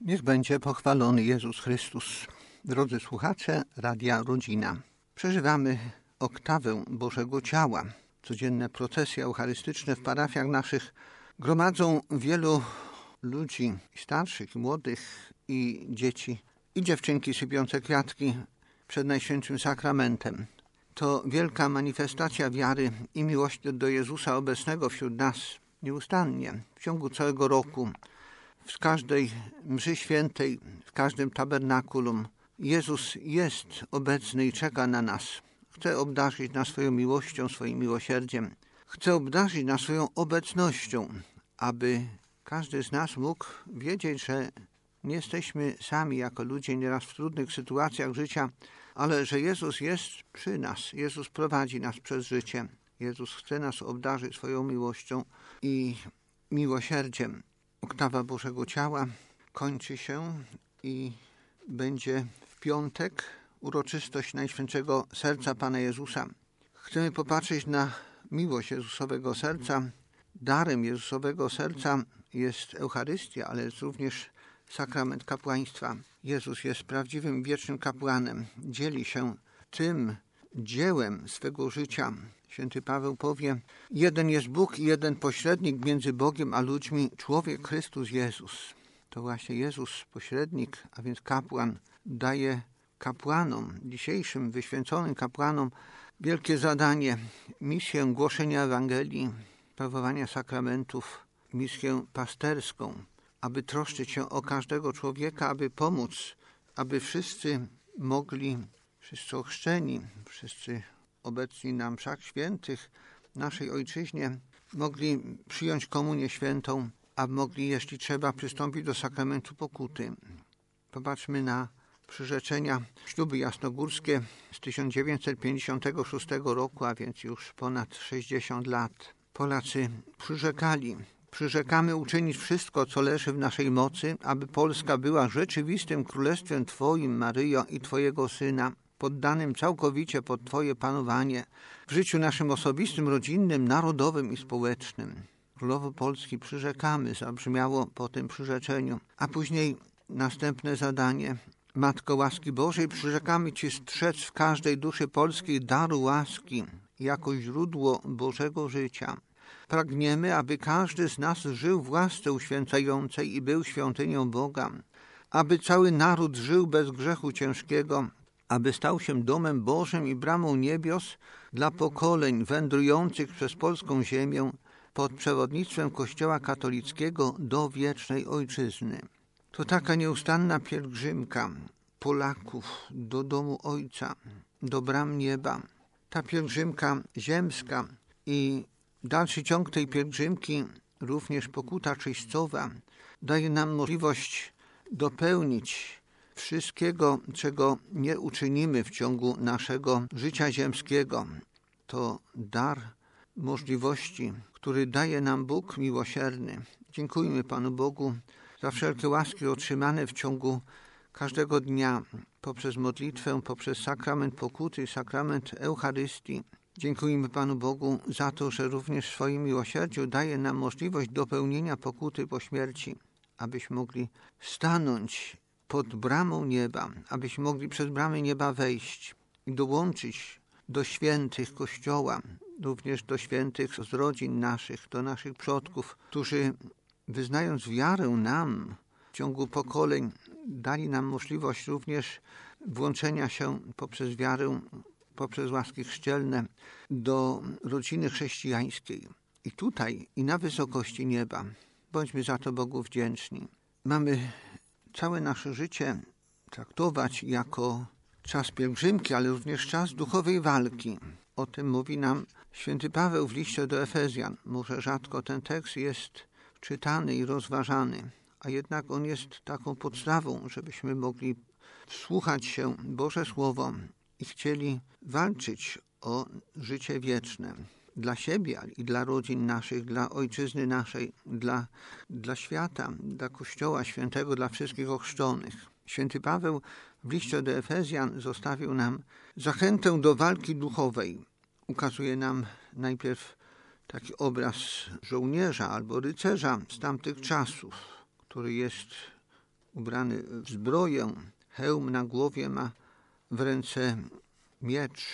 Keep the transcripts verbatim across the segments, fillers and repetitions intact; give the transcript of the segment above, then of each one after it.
Niech będzie pochwalony Jezus Chrystus. Drodzy słuchacze Radia Rodzina, przeżywamy oktawę Bożego Ciała. Codzienne procesje eucharystyczne w parafiach naszych gromadzą wielu ludzi, starszych, i młodych, i dzieci, i dziewczynki sypiące kwiatki przed Najświętszym Sakramentem. To wielka manifestacja wiary i miłości do Jezusa obecnego wśród nas nieustannie, w ciągu całego roku. W każdej mszy świętej, w każdym tabernakulum Jezus jest obecny i czeka na nas. Chce obdarzyć nas swoją miłością, swoim miłosierdziem. Chce obdarzyć nas swoją obecnością, aby każdy z nas mógł wiedzieć, że nie jesteśmy sami jako ludzie nieraz w trudnych sytuacjach życia, ale że Jezus jest przy nas. Jezus prowadzi nas przez życie. Jezus chce nas obdarzyć swoją miłością i miłosierdziem. Oktawa Bożego Ciała kończy się i będzie w piątek uroczystość Najświętszego Serca Pana Jezusa. Chcemy popatrzeć na miłość Jezusowego Serca. Darem Jezusowego Serca jest Eucharystia, ale jest również sakrament kapłaństwa. Jezus jest prawdziwym, wiecznym kapłanem. Dzieli się tym dziełem swego życia. Święty Paweł powie, jeden jest Bóg i jeden pośrednik między Bogiem a ludźmi, człowiek Chrystus Jezus. To właśnie Jezus, pośrednik, a więc kapłan, daje kapłanom, dzisiejszym wyświęconym kapłanom, wielkie zadanie, misję głoszenia Ewangelii, sprawowania sakramentów, misję pasterską, aby troszczyć się o każdego człowieka, aby pomóc, aby wszyscy mogli, wszyscy ochrzczeni, wszyscy obecni na mszach świętych w naszej ojczyźnie, mogli przyjąć komunię świętą, a mogli, jeśli trzeba, przystąpić do sakramentu pokuty. Popatrzmy na przyrzeczenia śluby jasnogórskie z tysiąc dziewięćset pięćdziesiątego szóstego roku, a więc już ponad sześćdziesiąt lat. Polacy przyrzekali, przyrzekamy uczynić wszystko, co leży w naszej mocy, aby Polska była rzeczywistym królestwem Twoim, Maryjo, i Twojego Syna, poddanym całkowicie pod Twoje panowanie w życiu naszym osobistym, rodzinnym, narodowym i społecznym. Królowo Polski, przyrzekamy, zabrzmiało po tym przyrzeczeniu. A później następne zadanie. Matko łaski Bożej, przyrzekamy Ci strzec w każdej duszy polskiej daru łaski jako źródło Bożego życia. Pragniemy, aby każdy z nas żył w łasce uświęcającej i był świątynią Boga, aby cały naród żył bez grzechu ciężkiego, aby stał się domem Bożym i bramą niebios dla pokoleń wędrujących przez polską ziemię pod przewodnictwem Kościoła katolickiego do wiecznej Ojczyzny. To taka nieustanna pielgrzymka Polaków do domu Ojca, do bram nieba. Ta pielgrzymka ziemska i dalszy ciąg tej pielgrzymki, również pokuta czyścowa, daje nam możliwość dopełnić wszystkiego, czego nie uczynimy w ciągu naszego życia ziemskiego. To dar możliwości, który daje nam Bóg miłosierny. Dziękujmy Panu Bogu za wszelkie łaski otrzymane w ciągu każdego dnia poprzez modlitwę, poprzez sakrament pokuty, sakrament Eucharystii. Dziękujmy Panu Bogu za to, że również w swoim miłosierdziu daje nam możliwość dopełnienia pokuty po śmierci, abyśmy mogli stanąć pod bramą nieba, abyśmy mogli przez bramy nieba wejść i dołączyć do świętych Kościoła, również do świętych z rodzin naszych, do naszych przodków, którzy wyznając wiarę nam w ciągu pokoleń, dali nam możliwość również włączenia się poprzez wiarę, poprzez łaski chrzcielne do rodziny chrześcijańskiej. I tutaj, i na wysokości nieba. Bądźmy za to Bogu wdzięczni. Mamy całe nasze życie traktować jako czas pielgrzymki, ale również czas duchowej walki. O tym mówi nam święty Paweł w liście do Efezjan. Może rzadko ten tekst jest czytany i rozważany, a jednak on jest taką podstawą, żebyśmy mogli wsłuchać się Boże Słowo i chcieli walczyć o życie wieczne dla siebie i dla rodzin naszych, dla ojczyzny naszej, dla, dla świata, dla Kościoła Świętego, dla wszystkich ochrzczonych. Święty Paweł w liście do Efezjan zostawił nam zachętę do walki duchowej. Ukazuje nam najpierw taki obraz żołnierza albo rycerza z tamtych czasów, który jest ubrany w zbroję, hełm na głowie, ma w ręce miecz,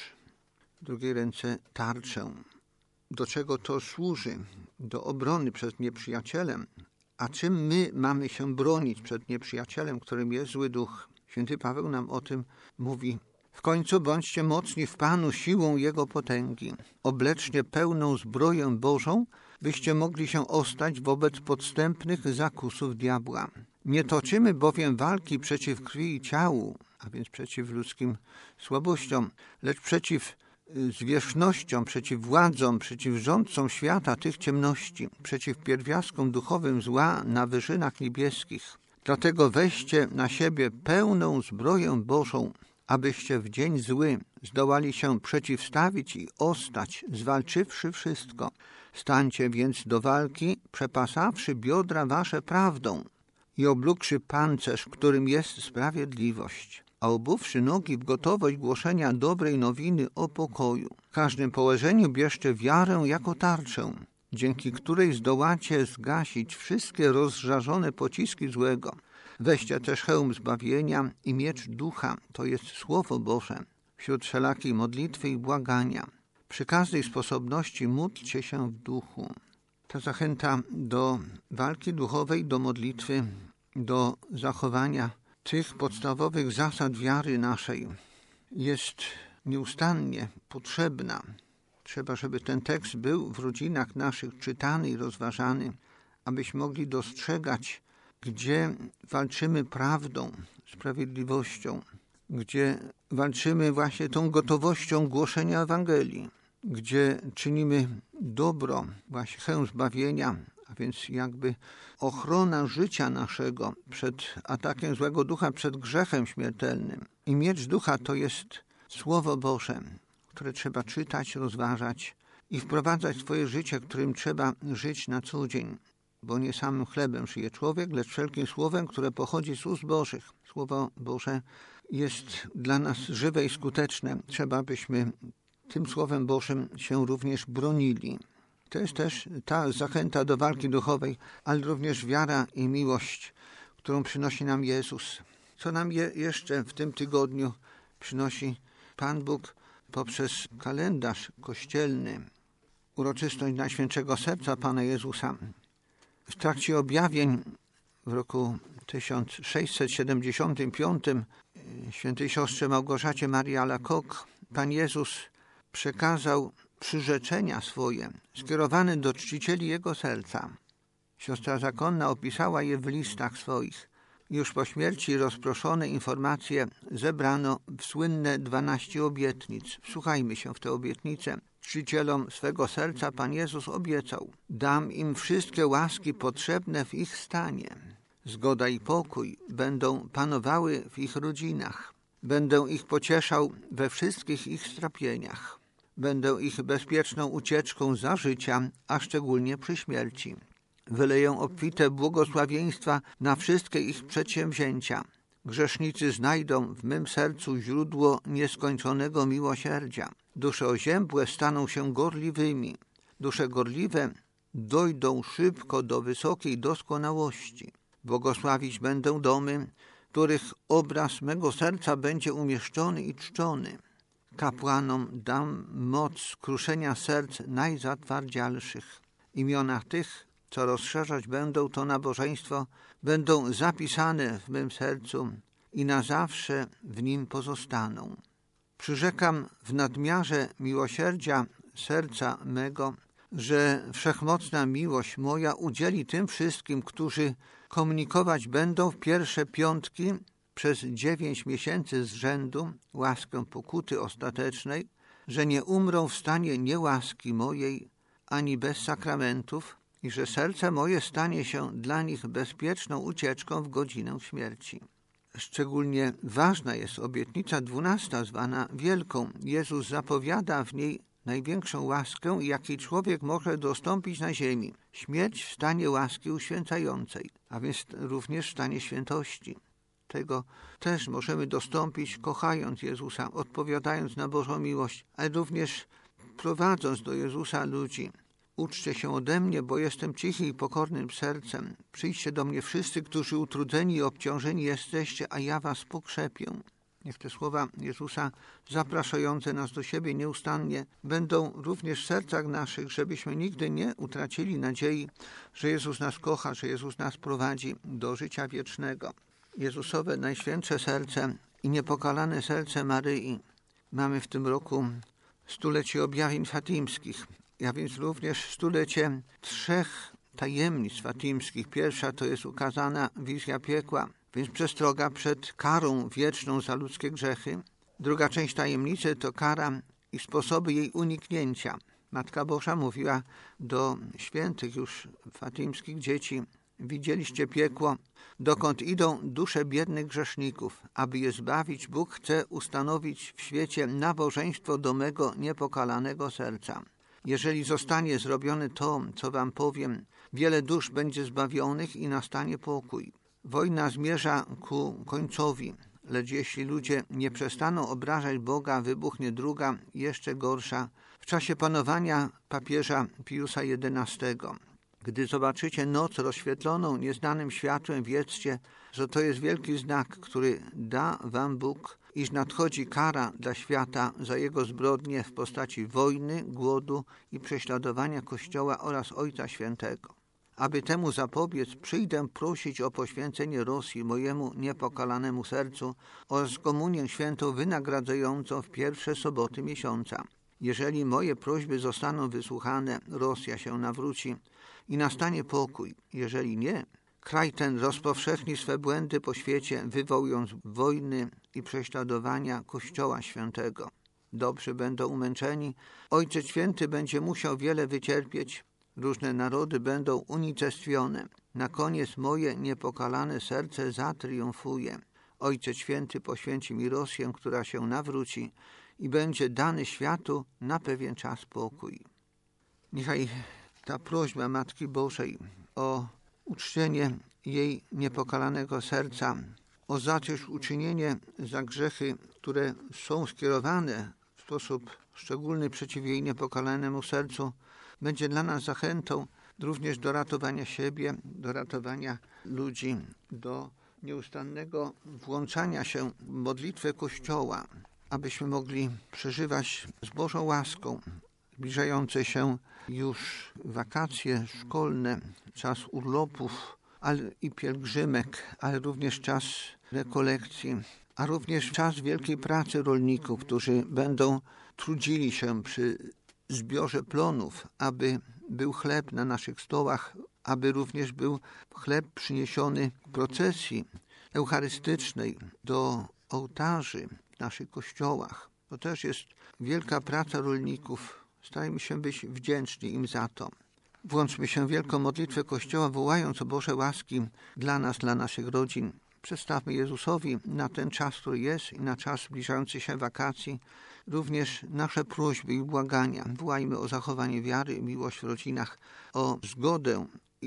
w drugiej ręce tarczę. Do czego to służy? Do obrony przed nieprzyjacielem. A czym my mamy się bronić przed nieprzyjacielem, którym jest zły duch? Święty Paweł nam o tym mówi. W końcu bądźcie mocni w Panu siłą Jego potęgi. Obleczcie pełną zbroję Bożą, byście mogli się ostać wobec podstępnych zakusów diabła. Nie toczymy bowiem walki przeciw krwi i ciału, a więc przeciw ludzkim słabościom, lecz przeciw zwierzchnościom, przeciw władzom, przeciw rządcom świata tych ciemności, przeciw pierwiastkom duchowym zła na wyżynach niebieskich. Dlatego weźcie na siebie pełną zbroję Bożą, abyście w dzień zły zdołali się przeciwstawić i ostać, zwalczywszy wszystko. Stańcie więc do walki, przepasawszy biodra wasze prawdą i oblókszy pancerz, którym jest sprawiedliwość, a obuwszy nogi w gotowość głoszenia dobrej nowiny o pokoju. W każdym położeniu bierzcie wiarę jako tarczę, dzięki której zdołacie zgasić wszystkie rozżarzone pociski złego. Weźcie też hełm zbawienia i miecz ducha, to jest Słowo Boże, wśród wszelakiej modlitwy i błagania. Przy każdej sposobności módlcie się w duchu. Ta zachęta do walki duchowej, do modlitwy, do zachowania tych podstawowych zasad wiary naszej jest nieustannie potrzebna. Trzeba, żeby ten tekst był w rodzinach naszych czytany i rozważany, abyśmy mogli dostrzegać, gdzie walczymy prawdą, sprawiedliwością, gdzie walczymy właśnie tą gotowością głoszenia Ewangelii, gdzie czynimy dobro, właśnie chęć zbawienia, a więc jakby ochrona życia naszego przed atakiem złego ducha, przed grzechem śmiertelnym. I miecz ducha to jest Słowo Boże, które trzeba czytać, rozważać i wprowadzać w swoje życie, którym trzeba żyć na co dzień. Bo nie samym chlebem żyje człowiek, lecz wszelkim słowem, które pochodzi z ust Bożych. Słowo Boże jest dla nas żywe i skuteczne. Trzeba, byśmy tym Słowem Bożym się również bronili. To jest też ta zachęta do walki duchowej, ale również wiara i miłość, którą przynosi nam Jezus. Co nam je jeszcze w tym tygodniu przynosi Pan Bóg poprzez kalendarz kościelny, uroczystość Najświętszego Serca Pana Jezusa. W trakcie objawień w roku tysiąc sześćset siedemdziesiątym piątym świętej siostrze Małgorzacie Marii Alacoque Pan Jezus przekazał przyrzeczenia swoje skierowane do czcicieli Jego serca. Siostra zakonna opisała je w listach swoich. Już po śmierci rozproszone informacje zebrano w słynne dwanaście obietnic. Wsłuchajmy się w te obietnice. Czcicielom swego serca Pan Jezus obiecał: dam im wszystkie łaski potrzebne w ich stanie. Zgoda i pokój będą panowały w ich rodzinach. Będę ich pocieszał we wszystkich ich strapieniach. Będę ich bezpieczną ucieczką za życia, a szczególnie przy śmierci. Wyleję obfite błogosławieństwa na wszystkie ich przedsięwzięcia. Grzesznicy znajdą w mym sercu źródło nieskończonego miłosierdzia. Dusze oziębłe staną się gorliwymi. Dusze gorliwe dojdą szybko do wysokiej doskonałości. Błogosławić będę domy, w których obraz mego serca będzie umieszczony i czczony. Kapłanom dam moc kruszenia serc najzatwardzialszych. Imiona tych, co rozszerzać będą to nabożeństwo, będą zapisane w mym sercu i na zawsze w nim pozostaną. Przyrzekam w nadmiarze miłosierdzia serca mego, że wszechmocna miłość moja udzieli tym wszystkim, którzy komunikować będą w pierwsze piątki przez dziewięć miesięcy z rzędu łaskę pokuty ostatecznej, że nie umrą w stanie niełaski mojej ani bez sakramentów i że serce moje stanie się dla nich bezpieczną ucieczką w godzinę śmierci. Szczególnie ważna jest obietnica dwunasta, zwana Wielką. Jezus zapowiada w niej największą łaskę, jakiej człowiek może dostąpić na ziemi. Śmierć w stanie łaski uświęcającej, a więc również w stanie świętości. Tego też możemy dostąpić, kochając Jezusa, odpowiadając na Bożą miłość, ale również prowadząc do Jezusa ludzi, Uczcie się ode mnie, bo jestem cichy i pokornym sercem. Przyjdźcie do mnie wszyscy, którzy utrudzeni i obciążeni jesteście, a ja was pokrzepię. Niech te słowa Jezusa zapraszające nas do siebie nieustannie będą również w sercach naszych, żebyśmy nigdy nie utracili nadziei, że Jezus nas kocha, że Jezus nas prowadzi do życia wiecznego. Jezusowe Najświętsze Serce i niepokalane serce Maryi. Mamy w tym roku stulecie objawień fatimskich, a więc również stulecie trzech tajemnic fatimskich. Pierwsza to jest ukazana wizja piekła, więc przestroga przed karą wieczną za ludzkie grzechy. Druga część tajemnicy to kara i sposoby jej uniknięcia. Matka Boża mówiła do świętych już fatimskich dzieci: widzieliście piekło, dokąd idą dusze biednych grzeszników. Aby je zbawić, Bóg chce ustanowić w świecie nabożeństwo do mego niepokalanego serca. Jeżeli zostanie zrobione to, co wam powiem, wiele dusz będzie zbawionych i nastanie pokój. Wojna zmierza ku końcowi, lecz jeśli ludzie nie przestaną obrażać Boga, wybuchnie druga, jeszcze gorsza, w czasie panowania papieża Piusa jedenastego. Gdy zobaczycie noc rozświetloną nieznanym światłem, wiedzcie, że to jest wielki znak, który da wam Bóg, iż nadchodzi kara dla świata za jego zbrodnie w postaci wojny, głodu i prześladowania Kościoła oraz Ojca Świętego. Aby temu zapobiec, przyjdę prosić o poświęcenie Rosji mojemu niepokalanemu sercu oraz komunię świętą wynagradzającą w pierwsze soboty miesiąca. Jeżeli moje prośby zostaną wysłuchane, Rosja się nawróci i nastanie pokój. Jeżeli nie, kraj ten rozpowszechni swe błędy po świecie, wywołując wojny i prześladowania Kościoła Świętego. Dobrzy będą umęczeni, Ojciec Święty będzie musiał wiele wycierpieć, różne narody będą unicestwione. Na koniec moje niepokalane serce zatriumfuje. Ojciec Święty poświęci mi Rosję, która się nawróci i będzie dany światu na pewien czas pokój. Niechaj ta prośba Matki Bożej o uczczenie jej niepokalanego serca, o zadośćuczynienie za grzechy, które są skierowane w sposób szczególny przeciw jej niepokalanemu sercu, będzie dla nas zachętą również do ratowania siebie, do ratowania ludzi, do nieustannego włączania się w modlitwę Kościoła, abyśmy mogli przeżywać z Bożą łaską zbliżające się już wakacje szkolne, czas urlopów ale i pielgrzymek, ale również czas rekolekcji, a również czas wielkiej pracy rolników, którzy będą trudzili się przy zbiorze plonów, aby był chleb na naszych stołach, aby również był chleb przyniesiony w procesji eucharystycznej do ołtarzy w naszych kościołach. To też jest wielka praca rolników. Starajmy się być wdzięczni im za to. Włączmy się w wielką modlitwę Kościoła, wołając o Boże łaski dla nas, dla naszych rodzin. Przedstawmy Jezusowi na ten czas, który jest i na czas zbliżający się wakacji, również nasze prośby i błagania. Wołajmy o zachowanie wiary i miłość w rodzinach, o zgodę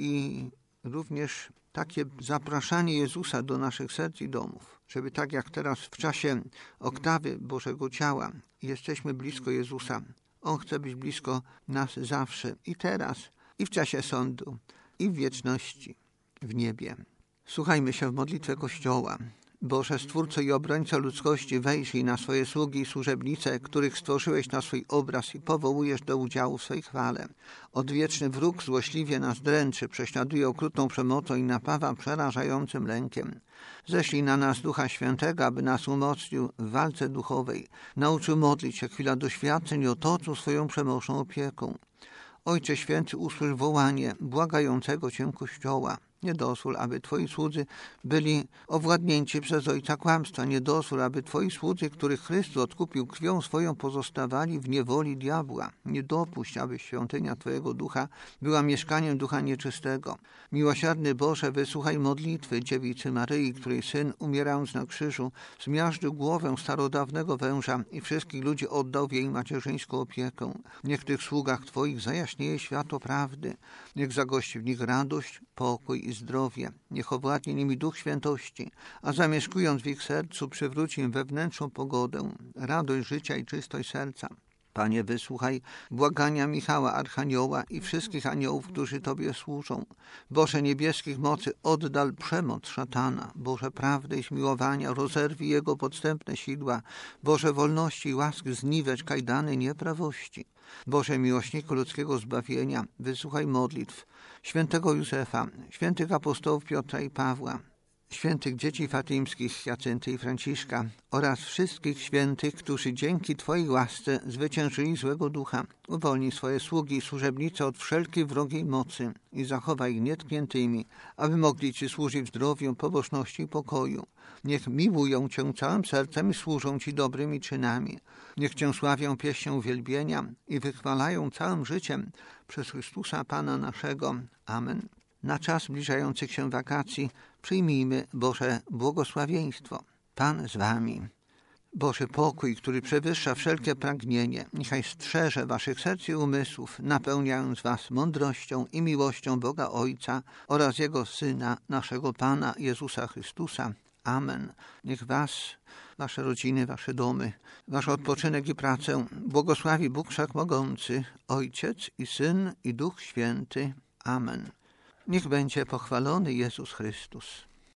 i również takie zapraszanie Jezusa do naszych serc i domów, żeby tak jak teraz w czasie oktawy Bożego Ciała jesteśmy blisko Jezusa. On chce być blisko nas zawsze i teraz, i w czasie sądu, i w wieczności, w niebie. Słuchajmy się w modlitwę Kościoła. Boże, Stwórco i Obrońco ludzkości, wejrzyj na swoje sługi i służebnice, których stworzyłeś na swój obraz i powołujesz do udziału w swej chwale. Odwieczny wróg złośliwie nas dręczy, prześladuje okrutną przemocą i napawa przerażającym lękiem. Ześlij na nas Ducha Świętego, aby nas umocnił w walce duchowej, nauczył modlić się chwila doświadczeń i otoczył swoją przemocną opieką. Ojcze Święty, usłysz wołanie błagającego Cię Kościoła. Nie dozwól, aby Twoi słudzy byli owładnięci przez ojca kłamstwa. Nie dozwól, aby Twoi słudzy, których Chrystus odkupił krwią swoją, pozostawali w niewoli diabła. Nie dopuść, aby świątynia Twojego Ducha była mieszkaniem ducha nieczystego. Miłosierny Boże, wysłuchaj modlitwy dziewicy Maryi, której Syn, umierając na krzyżu, zmiażdżył głowę starodawnego węża i wszystkich ludzi oddał w jej macierzyńską opiekę. Niech w tych sługach Twoich zajaśnieje światło prawdy. Niech zagości w nich radość, pokój i zdrowie. Niech owładnie nimi Duch Świętości, a zamieszkując w ich sercu przywróci im wewnętrzną pogodę, radość życia i czystość serca. Panie, wysłuchaj błagania Michała, archanioła i wszystkich aniołów, którzy Tobie służą. Boże niebieskich mocy, oddal przemoc szatana. Boże prawdy i zmiłowania, rozerwij jego podstępne sidła. Boże wolności i łaski, zniwecz kajdany nieprawości. Boże miłośniku ludzkiego zbawienia, wysłuchaj modlitw świętego Józefa, świętych apostołów Piotra i Pawła, świętych dzieci fatimskich Jacynty i Franciszka oraz wszystkich świętych, którzy dzięki Twojej łasce zwyciężyli złego ducha. Uwolnij swoje sługi i służebnice od wszelkiej wrogiej mocy i zachowaj ich nietkniętymi, aby mogli Ci służyć w zdrowiu, pobożności i pokoju. Niech miłują Cię całym sercem i służą Ci dobrymi czynami. Niech Cię sławią pieśnią uwielbienia i wychwalają całym życiem przez Chrystusa Pana naszego. Amen. Na czas zbliżających się wakacji przyjmijmy Boże błogosławieństwo. Pan z Wami. Boży pokój, który przewyższa wszelkie pragnienie, niechaj strzeże Waszych serc i umysłów, napełniając Was mądrością i miłością Boga Ojca oraz Jego Syna, naszego Pana Jezusa Chrystusa. Amen. Niech Was, Wasze rodziny, Wasze domy, Wasz odpoczynek i pracę błogosławi Bóg Wszechmogący, Ojciec i Syn i Duch Święty. Amen. Niech będzie pochwalony Jezus Chrystus.